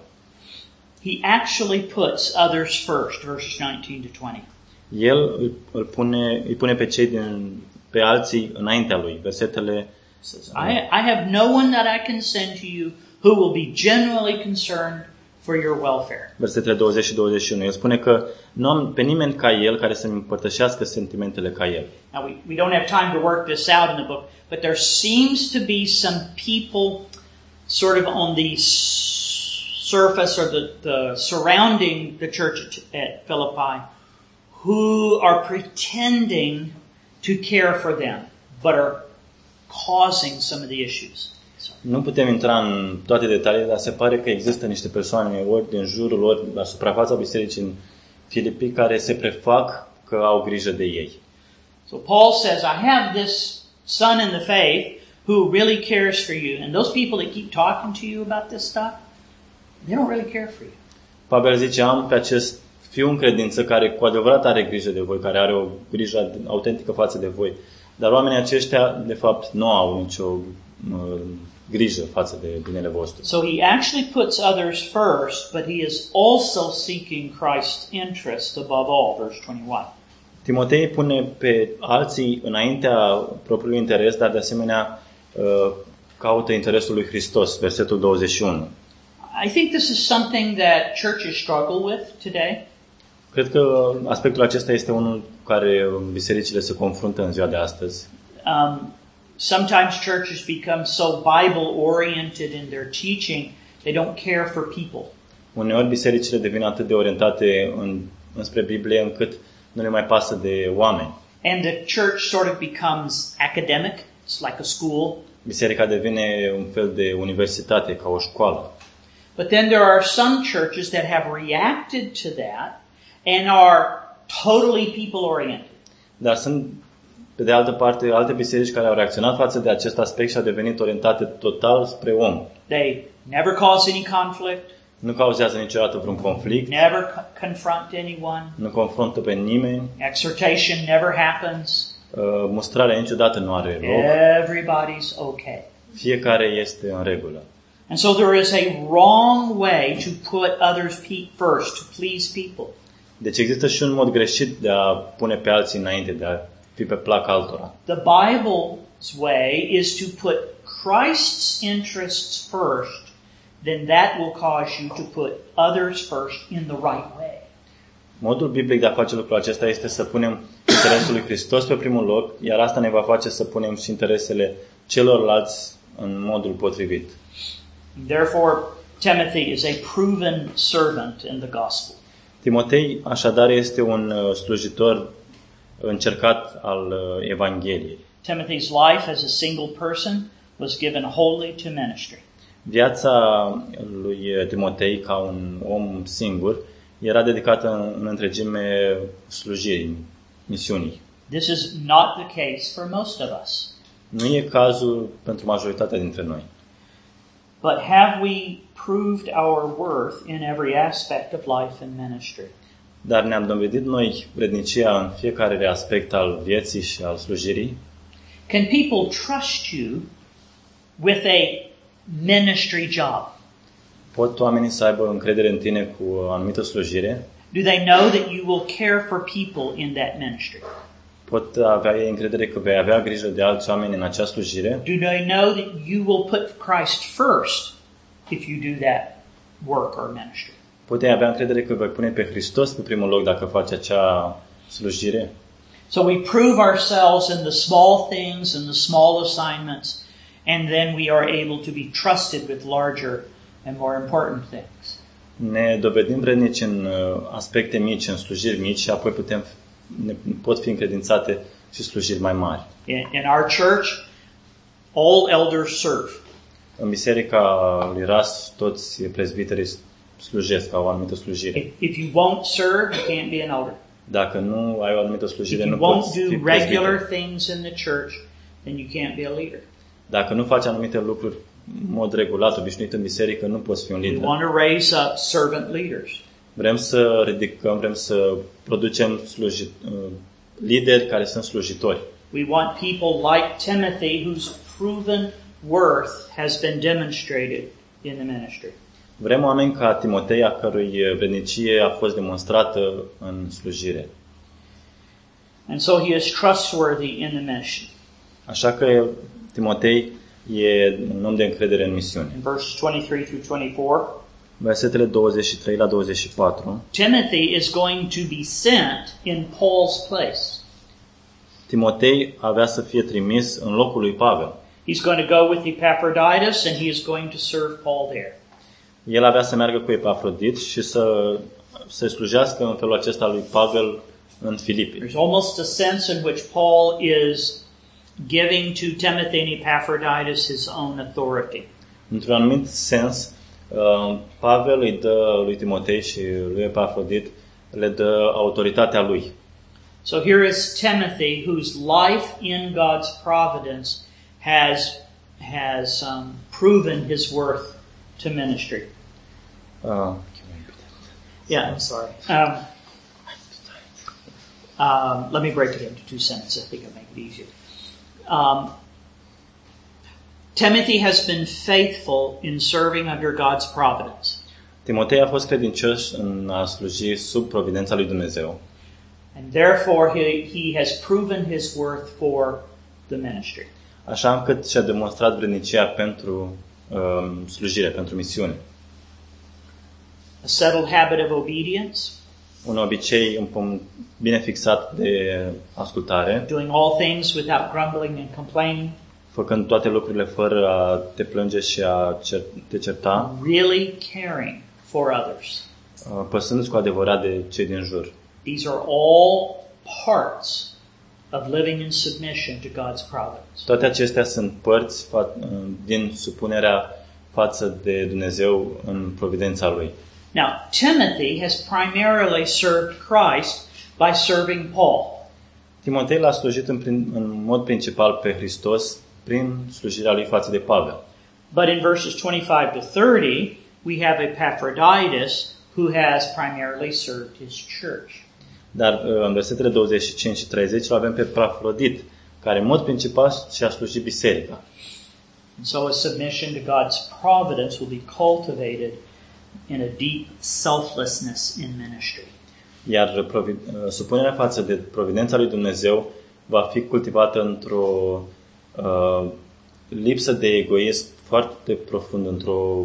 Speaker 1: He actually puts others first, verses nineteen to twenty.
Speaker 2: El îl, îl pune, îi pune pe cei din, pe alții înaintea lui. Versetele
Speaker 1: I, I have no one that I can send to you who will be genuinely concerned for your welfare.
Speaker 2: Versetele douăzeci și douăzeci și unu. El spune că nu am pe nimeni ca el care să-mi împărtășească sentimentele ca el.
Speaker 1: Now we, we don't have time to work this out in the book, but there seems to be some people sort of on the surface or the, the surrounding the church at, at Philippi who are pretending to care for them, but are causing some of the issues.
Speaker 2: Nu putem intra în toate detaliile, dar se pare că există niște persoane ori din jurul, ori la suprafața bisericii în Filipi care se prefac că au grijă de ei.
Speaker 1: So Paul says, I have this son in the faith who really cares for you. And those people that keep talking to you about this stuff, they don't really care for you.
Speaker 2: Pavel zice, am pe acest fiu în credință care cu adevărat are grijă de voi, care are o grijă autentică față de voi. Dar oamenii aceștia, de fapt, nu au nicio uh, grijă față de binele vostru.
Speaker 1: So he actually puts others first, but he is also seeking Christ's interest above all, verse twenty-one.
Speaker 2: Timotei pune pe alții înaintea propriului interes, dar de asemenea uh, caută interesul lui Hristos, versetul douăzeci și unu.
Speaker 1: I think this is something that churches struggle with today.
Speaker 2: Cred că aspectul acesta este unul cu care bisericile se confruntă în ziua de astăzi.
Speaker 1: Um, sometimes churches become so Bible-oriented in their teaching, they don't care for people.
Speaker 2: Uneori bisericile devin atât de orientate în, înspre Biblie încât nu le mai pasă de oameni.
Speaker 1: And the church sort of becomes academic. It's like a school.
Speaker 2: Biserica devine un fel de universitate, ca o școală.
Speaker 1: But then there are some churches that have reacted to that and are totally people-oriented.
Speaker 2: Dar sunt, pe de altă parte, alte biserici care au reacționat față de acest aspect și au devenit orientate total spre om.
Speaker 1: They never cause any conflict.
Speaker 2: Nu cauzează niciodată vreun conflict.
Speaker 1: Never co- confront anyone.
Speaker 2: Nu confruntă pe nimeni.
Speaker 1: Exhortation never happens.
Speaker 2: Uh, mustrarea niciodată nu are loc.
Speaker 1: Everybody's okay.
Speaker 2: Fiecare este în regulă.
Speaker 1: And so there is a wrong way to put others pe- first, to please people.
Speaker 2: Deci există și un mod greșit de a pune pe alții înainte, de a fi pe plac altora.
Speaker 1: The Bible's way is to put Christ's interests first, then that will cause you to put others first in the right way.
Speaker 2: Modul biblic de a face lucrul acesta este să punem interesul lui Hristos pe primul loc, iar asta ne va face să punem și interesele celorlalți în modul potrivit.
Speaker 1: Therefore, Timothy is a proven servant in the gospel.
Speaker 2: Timotei, așadar, este un slujitor încercat al Evangheliei.
Speaker 1: Timothy's life as a single person was given wholly to ministry.
Speaker 2: Viața lui Timotei, ca un om singur, era dedicată în întregime slujirii, misiunii.
Speaker 1: This is not the case for most of us.
Speaker 2: Nu e cazul pentru majoritatea dintre noi.
Speaker 1: But have we proved our worth in every aspect of life and ministry?
Speaker 2: Dar ne-am dovedit noi vrednicia în fiecare aspect al vieții și al slujirii?
Speaker 1: Can people trust you with a ministry job?
Speaker 2: Pot oamenii să aibă încredere în tine cu o anumită slujire?
Speaker 1: Do they know that you will care for people in that ministry?
Speaker 2: Pot avea ei încredere că vei avea grijă de alți oameni în acea slujire?
Speaker 1: Do they know that you will put Christ first if you do that work or ministry?
Speaker 2: Pot avea încredere că vei pune pe Hristos pe primul loc dacă faci acea slujire?
Speaker 1: So we prove ourselves in the small things and the small assignments, and then we are able to be trusted with larger and more important things.
Speaker 2: Ne dovedim vrednici în aspecte mici, în slujiri mici și apoi putem, ne pot fi încredințate și slujiri mai mari.
Speaker 1: In, in our church, all elders serve.
Speaker 2: În biserica lui Ras, toți prezbiterii slujesc, au o anumită slujire.
Speaker 1: If, if you won't serve, you can't be an elder.
Speaker 2: Dacă nu ai o anumită slujire,
Speaker 1: If
Speaker 2: nu
Speaker 1: you
Speaker 2: poți
Speaker 1: won't
Speaker 2: fi
Speaker 1: do regular
Speaker 2: prezbiter.
Speaker 1: things in the church, then you can't be a leader.
Speaker 2: Dacă nu faci anumite lucruri în mod regulat, obișnuit în biserică, nu poți fi un
Speaker 1: We
Speaker 2: lider.
Speaker 1: want to raise up servant leaders.
Speaker 2: Vrem să ridicăm, vrem să producem sluji, lideri care sunt slujitori.
Speaker 1: We want people like Timothy whose proven worth has been demonstrated in the ministry.
Speaker 2: Vrem oameni ca Timotei, a cărui vrednicie a fost demonstrată în slujire.
Speaker 1: And so he is trustworthy in the mission.
Speaker 2: Așa că Timotei e un om de încredere în misiune.
Speaker 1: In verses twenty-three through twenty-four,
Speaker 2: Versetele douăzeci și trei la douăzeci și patru.
Speaker 1: Timothy is going to be sent in Paul's place.
Speaker 2: Timotei avea să fie trimis în locul lui Pavel.
Speaker 1: He's going to go with Epaphroditus and he is going to serve Paul there.
Speaker 2: El avea să meargă cu Epafrodit și să se slujească în felul acesta lui Pavel în Filipi.
Speaker 1: There's almost a sense in which Paul is giving to Timothy and Epaphroditus his own authority.
Speaker 2: Într-un anumit sens, Pavel îi dă lui Timotei și lui Epafrodit le dă autoritatea lui.
Speaker 1: So here is Timothy, whose life in God's providence has has um, proven his worth to ministry.
Speaker 2: Uh,
Speaker 1: Yeah, I'm sorry. Um, um, let me break it into two sentences. I think I'll make it easier. Um, Timothy has been faithful in serving under God's providence.
Speaker 2: Timotei a fost credincios în a sluji sub providența lui Dumnezeu.
Speaker 1: And therefore he, he has proven his worth for the ministry.
Speaker 2: Așa încât și-a demonstrat vrednicia pentru um, slujire, pentru misiune.
Speaker 1: A settled habit of obedience,
Speaker 2: Un obicei bine fixat de ascultare,
Speaker 1: doing all things without grumbling and complaining,
Speaker 2: făcând toate lucrurile fără a te plânge și a te certa,
Speaker 1: really caring for others.
Speaker 2: păsându-ți cu adevărat de cei din jur.
Speaker 1: These are all parts of living in submission to God's providence.
Speaker 2: Toate acestea sunt părți din supunerea față de Dumnezeu în providența Lui.
Speaker 1: Now, Timothy has primarily served Christ by serving Paul.
Speaker 2: Timotei l-a slujit în, în mod principal pe Hristos prin slujirea lui față de Pavel.
Speaker 1: But in verses twenty-five to thirty, we have Epaphroditus who has primarily served his church.
Speaker 2: Dar în versetele douăzeci și cinci și treizeci îl avem pe Epafrodit, care în mod principal și-a slujit biserica.
Speaker 1: And so a submission to God's providence will be cultivated in a deep selflessness in ministry.
Speaker 2: Iar supunerea față de providența lui Dumnezeu va fi cultivată într-o uh, lipsă de egoism foarte profund, într-o,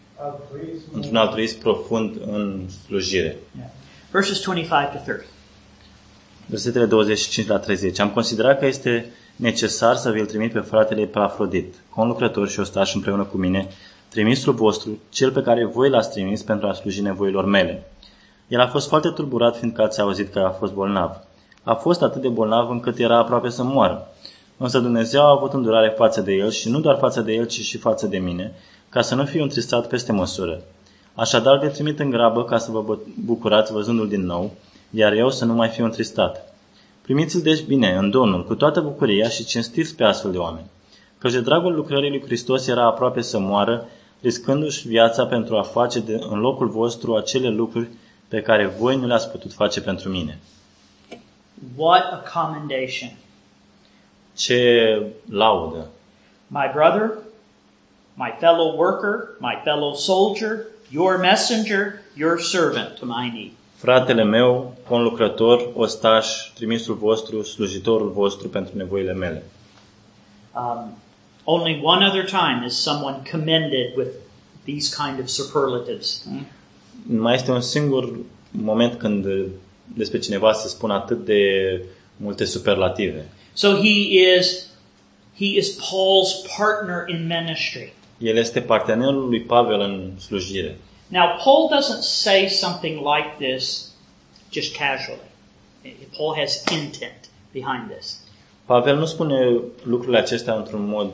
Speaker 2: într-un altruism profund în slujire.
Speaker 1: Yeah. Verses twenty-five to thirty.
Speaker 2: Versetele douăzeci și cinci la treizeci. Am considerat că este necesar să vi-l trimit pe fratele Epafrodit, conlucrător și ostaș împreună cu mine, trimisul vostru, cel pe care voi l-ați trimis pentru a sluji nevoilor mele. El a fost foarte tulburat fiindcă ați auzit că a fost bolnav. A fost atât de bolnav încât era aproape să moară. Însă Dumnezeu a avut îndurare față de el și nu doar față de el, ci și față de mine, ca să nu fiu întristat peste măsură. Așadar vi-l trimit în grabă ca să vă bucurați văzându-l din nou, iar eu să nu mai fiu întristat. Primiți-l deci bine în Domnul, cu toată bucuria și cinstiți pe astfel de oameni. Căci de dragul lucrării lui Hristos era aproape să moară, riscându-și viața pentru a face de, în locul vostru acele lucruri pe care voi nu le-ați putut face pentru mine.
Speaker 1: What a commendation.
Speaker 2: Ce laudă!
Speaker 1: My brother, my fellow worker, my fellow soldier, your messenger, your servant to my need.
Speaker 2: Fratele meu, conlucrător, ostaș, trimisul vostru, slujitorul vostru pentru nevoile mele.
Speaker 1: Um, only one other time is someone commended with these kind of superlatives. Hmm?
Speaker 2: Mai este un singur moment când despre cineva se spun atât de multe superlative.
Speaker 1: So he is he is Paul's partner in ministry.
Speaker 2: El este partenerul lui Pavel în slujire.
Speaker 1: Now Paul doesn't say something like this just casually. Paul has intent behind this.
Speaker 2: Pavel nu spune lucrurile acestea într-un mod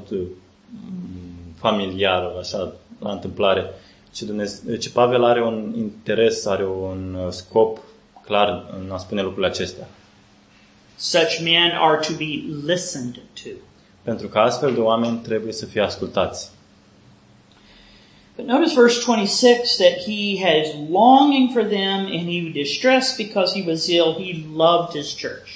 Speaker 2: familiar, așa, la întâmplare, ci, Dumnezeu, ci Pavel are un interes, are un scop clar în a spune lucrurile acestea.
Speaker 1: Such men are to be listened to.
Speaker 2: Pentru că astfel de oameni trebuie să fie ascultați.
Speaker 1: But notice verse twenty-six that he has longing for them and he was distressed because he was ill. He loved his church.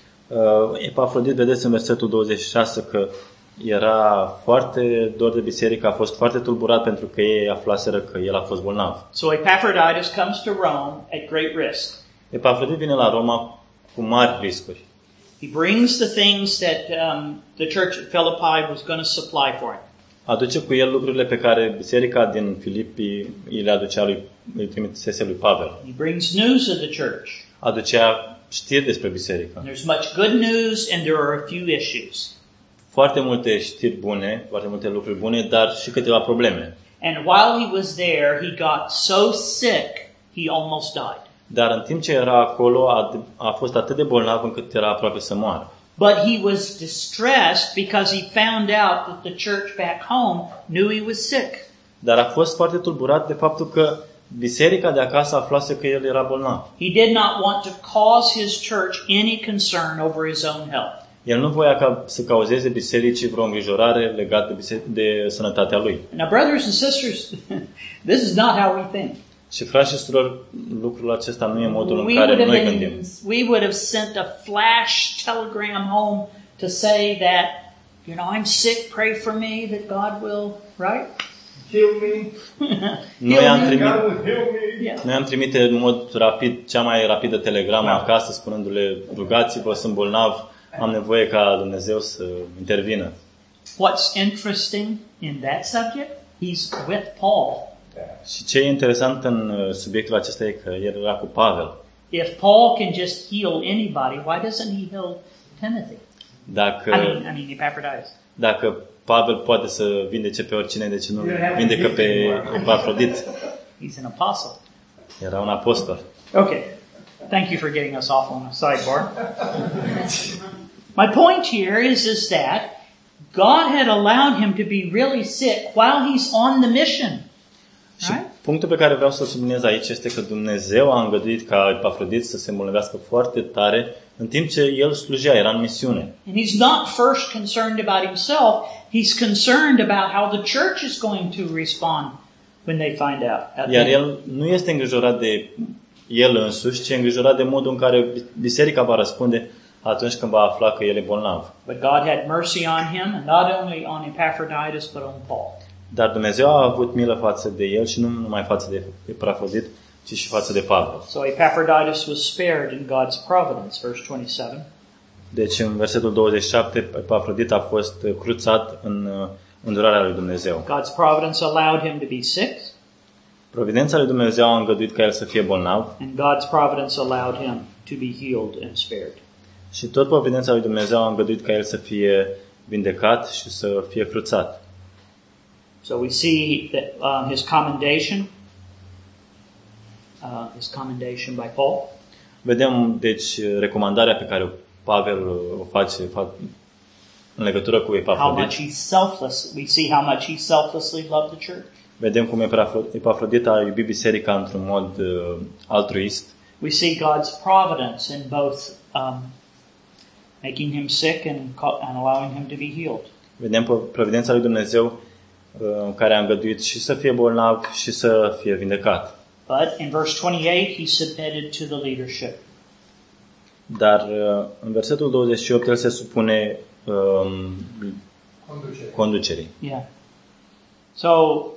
Speaker 2: Uh, Epafrodit, vedeți în versetul douăzeci și șase că era foarte dor de biserică, a fost foarte tulburat pentru că ei aflaseră că el a fost bolnav.
Speaker 1: So Epaphroditus comes to Rome at great risk.
Speaker 2: Epafrodit vine la Roma cu mari riscuri.
Speaker 1: He brings the things that um, the church at Philippi was going to supply for him.
Speaker 2: Aduce cu el lucrurile pe care biserica din Filipi îi le aducea lui, îi trimitese lui Pavel.
Speaker 1: He brings news of the church.
Speaker 2: Aducea știri despre biserică.
Speaker 1: There's much good news and there are a few issues.
Speaker 2: Foarte multe știri bune, foarte multe lucruri bune, dar și câteva probleme.
Speaker 1: And while he was there, he got so sick, he almost died.
Speaker 2: Dar în timp ce era acolo, a, a fost atât de bolnav încât era aproape să moară.
Speaker 1: But he was distressed because he found out that the church back home knew he was sick.
Speaker 2: Dar a fost foarte tulburat de faptul că biserica de acasă aflase că el era bolnav.
Speaker 1: He did not want to cause his church any concern over his own health.
Speaker 2: El nu voia ca să cauzeze bisericii vreo îngrijorare legată de, biseric- de sănătatea lui.
Speaker 1: Now, brothers and sisters, this is not how we think.
Speaker 2: Și frați și surori, lucrul acesta nu e modul în
Speaker 1: We
Speaker 2: care
Speaker 1: would have
Speaker 2: noi gândim.
Speaker 1: been, we would have sent a flash telegram home to say that, you know, I'm sick, pray for me that God will, right?
Speaker 3: Heal me.
Speaker 2: Noi am
Speaker 1: me.
Speaker 2: trimit,
Speaker 3: God will heal me.
Speaker 1: Yeah.
Speaker 2: noi am trimite în mod rapid, cea mai rapidă telegramă
Speaker 1: Da.
Speaker 2: acasă, spunându-le, rugați-vă, sunt bolnav, am nevoie ca Dumnezeu să intervină.
Speaker 1: What's interesting in that subject? He's with Paul.
Speaker 2: Și ce e interesant în uh, subiectul acesta e că el era cu Pavel.
Speaker 1: If Paul can just heal anybody, why doesn't he heal Timothy?
Speaker 2: Dacă,
Speaker 1: I mean, I mean Epaphroditus.
Speaker 2: dacă Pavel poate să vindece pe oricine, de ce nu vindecă pe Epafrodit?
Speaker 1: He's an apostle.
Speaker 2: Era un apostol.
Speaker 1: Okay. Thank you for getting us off on a sidebar. My point here is, is that God had allowed him to be really sick while he's on the mission.
Speaker 2: Și
Speaker 1: Right?
Speaker 2: punctul pe care vreau să-l subliniez aici este că Dumnezeu a îngăduit ca Epafrodit să se îmbolnăvească foarte tare în timp ce el slujea, era în misiune.
Speaker 1: And he's not first concerned about himself. He's concerned about how the church is going to respond when they find out.
Speaker 2: Iar el nu este îngrijorat de el însuși, ci e îngrijorat de modul în care biserica va răspunde atunci când va afla că el e bolnav.
Speaker 1: But God had mercy on him, and not only on Epaphroditus, but on Paul.
Speaker 2: Dar Dumnezeu a avut milă față de el și nu numai față de Epafrodit, ci și față de Pavel.
Speaker 1: So Epaphroditus was spared in God's providence, verse twenty-seven.
Speaker 2: Deci în versetul douăzeci și șapte, Epafrodit a fost cruțat în îndurarea lui Dumnezeu.
Speaker 1: God's providence allowed him to be sick,
Speaker 2: Providența lui Dumnezeu a îngăduit ca el să fie bolnav
Speaker 1: and God's providence allowed him to be healed and spared.
Speaker 2: și tot providența lui Dumnezeu a îngăduit ca el să fie vindecat și să fie cruțat.
Speaker 1: So we see that uh, his commendation, uh, his commendation by Paul,
Speaker 2: Vedem, deci, recomandarea pe care Pavel o face în legătură cu
Speaker 1: how much
Speaker 2: Epafrodit.
Speaker 1: he selfless. We see how much he selflessly loved the church.
Speaker 2: Vedem cum Epafrodit a iubit biserica într-un mod uh, altruist.
Speaker 1: We see God's providence in both um, making him sick and, and allowing him to be healed.
Speaker 2: Vedem providența lui Dumnezeu uh, care a îngăduit și să fie bolnav și să fie vindecat.
Speaker 1: But in verse twenty-eight, he submitted to the leadership.
Speaker 2: Dar uh, în versetul douăzeci și opt el se supune um,
Speaker 3: Conducere.
Speaker 2: conducerii.
Speaker 1: Yeah. So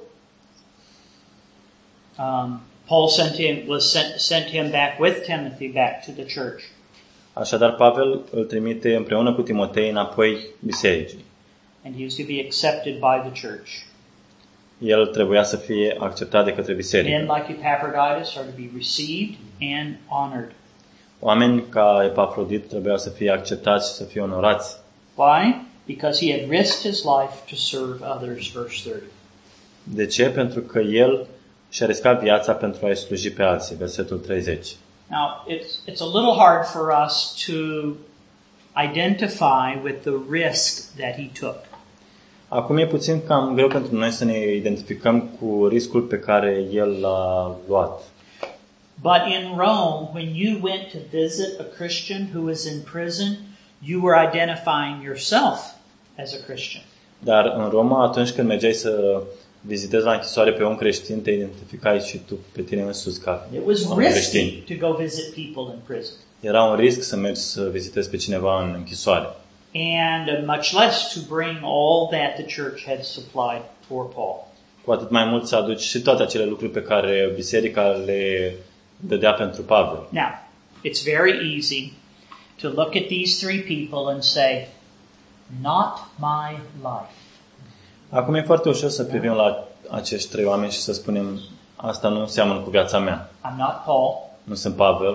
Speaker 1: um, Paul sent him was sent sent him back with Timothy back to the church.
Speaker 2: Așadar, Pavel îl trimite împreună cu Timotei înapoi bisericii.
Speaker 1: And he was to be accepted by the church.
Speaker 2: El trebuia să fie acceptat de către
Speaker 1: Men
Speaker 2: biserică.
Speaker 1: like Epaphroditus are to be received and honored.
Speaker 2: Oameni ca Epafrodit trebuiau să fie acceptați și să fie onorați.
Speaker 1: Why? Because he had risked his life to serve others, verse thirty.
Speaker 2: De ce? Pentru că el și-a riscat viața pentru a-i sluji pe alții. Versetul treizeci.
Speaker 1: Now, it's, it's a little hard for us to identify with the risk that he took.
Speaker 2: Acum e puțin cam greu pentru noi să ne identificăm cu riscul pe care el l-a luat.
Speaker 1: But in Rome, when you went to visit a Christian who was in prison, you were identifying yourself as a Christian.
Speaker 2: Dar în Roma, atunci când mergeai să vizitezi la închisoare pe un creștin, te identificai și tu pe tine însuți ca
Speaker 1: It was
Speaker 2: un
Speaker 1: risky
Speaker 2: creștin.
Speaker 1: to go visit people in prison.
Speaker 2: Era un risc să mergi să vizitezi pe cineva în închisoare.
Speaker 1: And uh, much less to bring all that the church had supplied for Paul.
Speaker 2: Cu atât mai mult să aduci și toate acele lucruri pe care biserica le dădea pentru Pavel.
Speaker 1: Now, it's very easy to look at these three people and say, not my life.
Speaker 2: Acum e foarte ușor să privim la acești trei oameni și să spunem, asta nu seamănă cu viața mea.
Speaker 1: I'm not Paul.
Speaker 2: Nu sunt Pavel.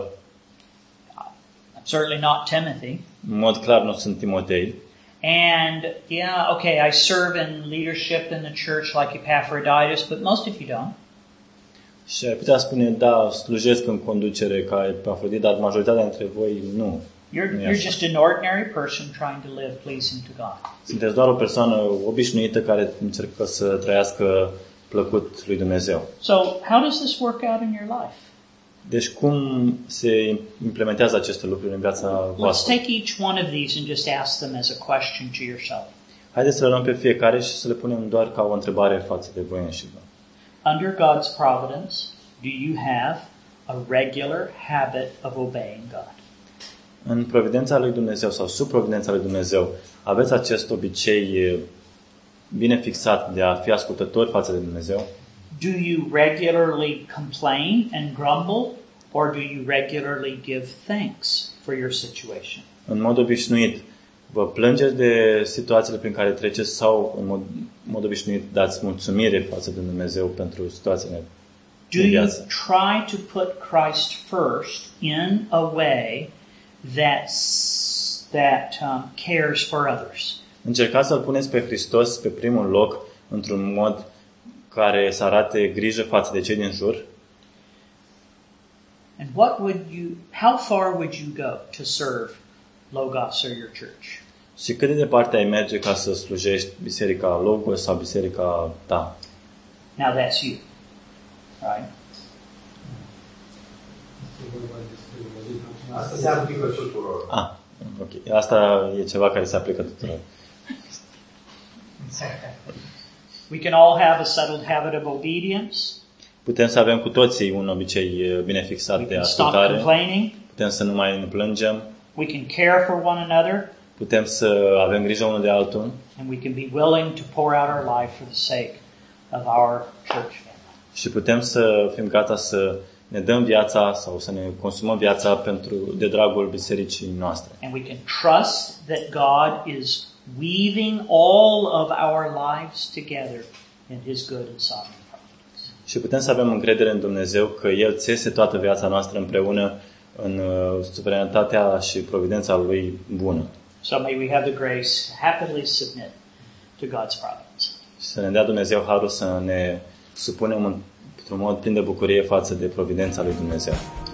Speaker 1: I'm certainly not Timothy.
Speaker 2: În mod clar nu sunt Timotei.
Speaker 1: And yeah, okay, I serve in leadership in the church like Epaphroditus, but most of you don't.
Speaker 2: Și ai putea spune, da, slujesc în conducere ca Epafrodit, dar majoritatea dintre voi nu.
Speaker 1: You're,
Speaker 2: Nu e
Speaker 1: you're
Speaker 2: așa.
Speaker 1: just an ordinary person trying to live pleasing to God.
Speaker 2: Sunteți doar o persoană obișnuită care încercă să trăiască plăcut lui Dumnezeu.
Speaker 1: So, how does this work out in your life?
Speaker 2: Deci cum se implementează aceste lucruri în viața
Speaker 1: Let's
Speaker 2: voastră?
Speaker 1: take each one of these and just ask them as a question to yourself.
Speaker 2: Haideți să le luăm pe fiecare și să le punem doar ca o întrebare față de voi înșivă.
Speaker 1: Under God's providence, do you have a regular habit of obeying God?
Speaker 2: În providența lui Dumnezeu sau sub providența lui Dumnezeu, aveți acest obicei bine fixat de a fi ascultători față de Dumnezeu?
Speaker 1: Do you regularly complain and grumble, or do you regularly give thanks for your situation?
Speaker 2: În mod obișnuit, vă plângeți de situațiile prin care treceți sau în mod, în mod obișnuit dați mulțumire față de Dumnezeu pentru situațiile
Speaker 1: Do
Speaker 2: din
Speaker 1: you
Speaker 2: viață?
Speaker 1: try to put Christ first in a way that, that um, cares for others?
Speaker 2: Încercați să-L puneți pe Hristos pe primul loc într-un mod care să arate grijă față de cei din jur.
Speaker 1: And what would you, how far would you go to serve Logos or your church?
Speaker 2: Și cât de departe ai merge ca să slujești biserica Logos sau biserica ta?
Speaker 1: Now that's you, right?
Speaker 3: Asta se aplică tuturor.
Speaker 2: Ah, ok. Asta e ceva care se aplică tuturor.
Speaker 1: We can all have a settled habit of obedience.
Speaker 2: Putem să avem cu toții un obicei bine
Speaker 1: We
Speaker 2: fixat de
Speaker 1: can stop
Speaker 2: ascultare.
Speaker 1: complaining.
Speaker 2: Putem să nu mai ne plângem.
Speaker 1: We can care for one another.
Speaker 2: Putem să avem grijă unul de altul.
Speaker 1: And we can be willing to pour out our life for the sake of our church family.
Speaker 2: Și putem să fim gata să ne dăm viața sau să ne consumăm viața pentru de dragul bisericii noastre.
Speaker 1: And we can trust that God is weaving all of our lives together in His good and sovereign providence.
Speaker 2: Și putem să avem încredere în Dumnezeu că El țese toată viața noastră împreună în uh, suveranitatea și providența Lui bună.
Speaker 1: So may we have the grace to happily submit to God's providence.
Speaker 2: Și să ne dea Dumnezeu harul să ne supunem într-un mod plin de bucurie față de providența Lui Dumnezeu.